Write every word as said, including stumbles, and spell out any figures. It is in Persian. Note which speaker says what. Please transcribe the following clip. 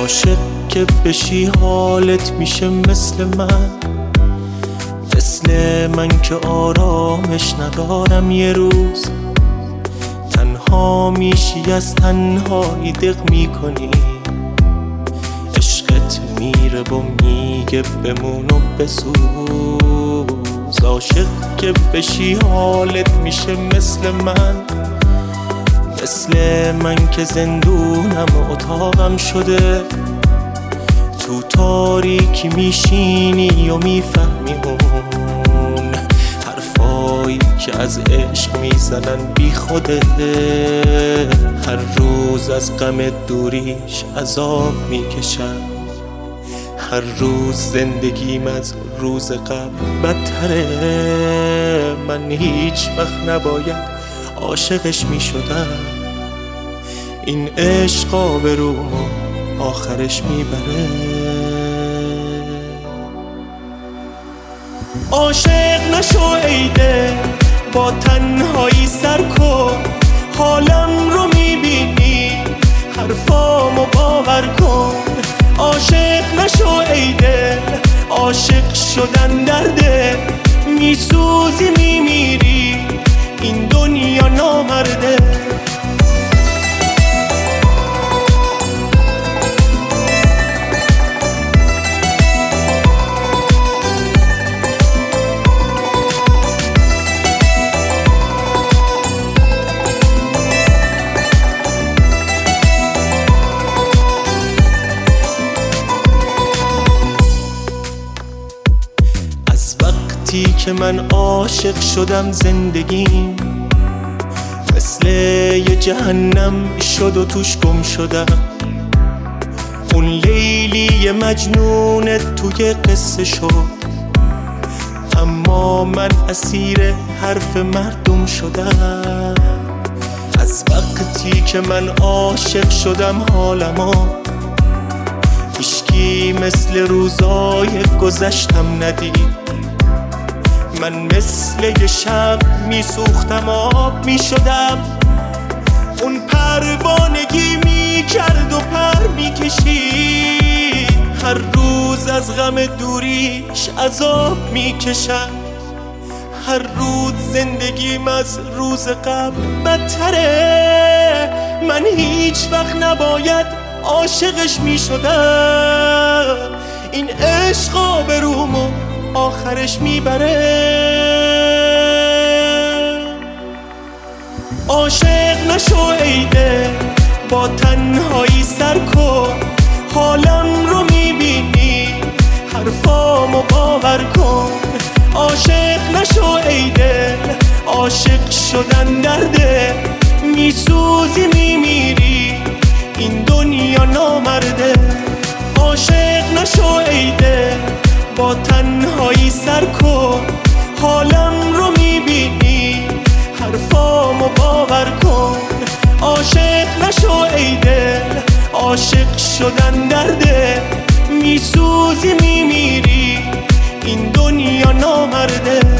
Speaker 1: عاشق که بشی حالت میشه مثل من، مثل من که آرامش ندارم یه روز. تنها میشی از تنهایی دق میکنی، عشقت میره و میگه بمون و بسوز. عاشق که بشی حالت میشه مثل من، مثل من که زندونم و اتاقم شده. تو تاریکی میشینی و میفهمی اون حرفایی که از عشق میزنن بی خوده. هر روز از غم دوریش عذاب میکشم، هر روز زندگیم از روز قبل بدتره. من هیچ وقت نباید عاشقش میشدم، این عشق آبرومو آخرش میبره. عاشق نشو ای دل، با تنهایی سر کن. حالم رو میبینی، حرفامو باور کن. عاشق نشو ای دل، عاشق شدن درده. میسوزی میمیری، این دنیا نامرده. از وقتی که من عاشق شدم زندگیم مثل یه جهنم شد و توش گم شدم. اون لیلی مجنون توی قصه شد، اما من اسیر حرف مردم شدم. از وقتی که من عاشق شدم حالمو هیچکی مثل روزای گذشتم ندید. من مثل یه شب میسوختم آب میشدم، اون پروانگی میکرد و پر میکشید. هر روز از غم دوریش عذاب میکشم، هر روز زندگیم از روز قبل بدتره. من هیچ وقت نباید عاشقش میشدم، این عشق آبرومو آخرش میبره. عاشق نشو ای دل، با تنهایی سر کن. حالم رو میبینی، حرفامو باور کن. عاشق نشو ای دل، عاشق شدن درده. میسوزی میمیری، این دنیا نامرده. عاشق نشو ای دل، با تنهایی سر کن. حالم رو میبینی، حرفامو باور کن. عاشق نشو ای دل، عاشق شدن درده. میسوزی میمیری، این دنیا نامرده.